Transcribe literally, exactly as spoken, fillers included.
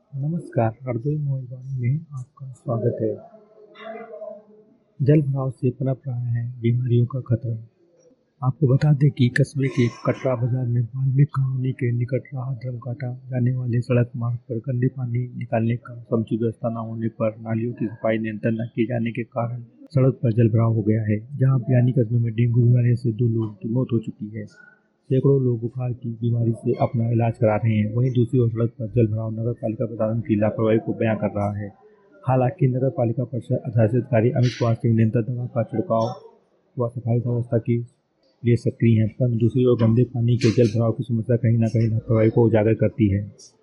नमस्कार, हरदोई मोहितवाणी में आपका स्वागत है। जल भराव से पनप रहा है बीमारियों का खतरा। आपको बता दें कि कस्बे के कटरा बाजार में वाल्मीकि कॉलोनी के निकट राहत काटा जाने वाले सड़क मार्ग पर गंदे पानी निकालने का समुचित व्यवस्था न होने पर नालियों की सफाई नियंत्रण न किए जाने के कारण सड़क पर जल भराव हो गया है, जहां बयानी कस्बे में डेंगू बीमारी से दो लोगों की मौत हो चुकी है। सैकड़ों लोग बुखार की बीमारी से अपना इलाज करा रहे हैं। वहीं दूसरी ओर सड़क पर जल भराव नगर पालिका प्रशासन की लापरवाही को बयां कर रहा है। हालांकि नगर पालिका परिषद अधिकारी अमित कुमार सिंह निरंतर दवा का छिड़काव व सफाई व्यवस्था के लिए सक्रिय हैं, पर दूसरी ओर गंदे पानी के जल भराव की समस्या कहीं न कहीं लापरवाही को उजागर करती है।